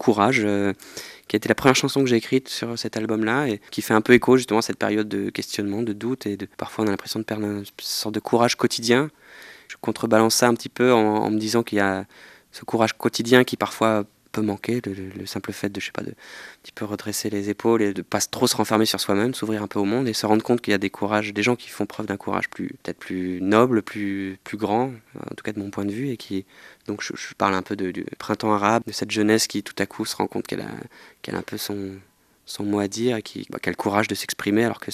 Courage, qui a été la première chanson que j'ai écrite sur cet album-là et qui fait un peu écho justement à cette période de questionnement, de doute et parfois on a l'impression de perdre une sorte de courage quotidien. Je contrebalance ça un petit peu en me disant qu'il y a ce courage quotidien qui parfois peut manquer, le simple fait de, je sais pas, de un petit peu redresser les épaules et de pas trop se renfermer sur soi-même, s'ouvrir un peu au monde et se rendre compte qu'il y a des gens qui font preuve d'un courage peut-être plus noble, plus grand, en tout cas de mon point de vue, et qui, donc je parle un peu du printemps arabe, de cette jeunesse qui tout à coup se rend compte qu'elle a un peu son mot à dire et qui a le courage de s'exprimer alors que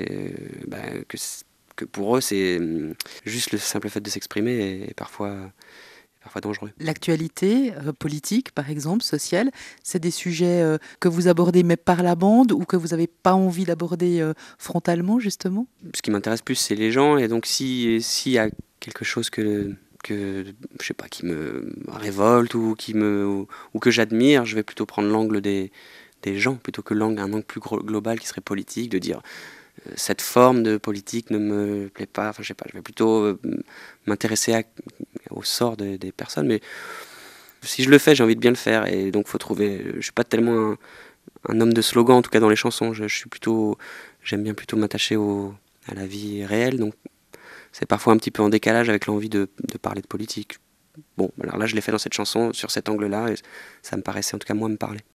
que pour eux c'est juste le simple fait de s'exprimer est parfois dangereux. L'actualité politique, par exemple, sociale, c'est des sujets que vous abordez mais par la bande ou que vous n'avez pas envie d'aborder frontalement, justement? Ce qui m'intéresse plus, c'est les gens, et donc s'il y a quelque chose que je sais pas, qui me révolte ou que j'admire, je vais plutôt prendre l'angle des gens plutôt que un angle plus global qui serait politique, de dire cette forme de politique ne me plaît pas. Enfin, je sais pas, je vais plutôt m'intéresser au sort des personnes, mais si je le fais, j'ai envie de bien le faire, et donc faut trouver. Je suis pas tellement un homme de slogan, en tout cas dans les chansons. J'aime bien plutôt m'attacher à la vie réelle, donc c'est parfois un petit peu en décalage avec l'envie de parler de politique. Bon, alors là, je l'ai fait dans cette chanson, sur cet angle-là, et ça me paraissait en tout cas moi me parler.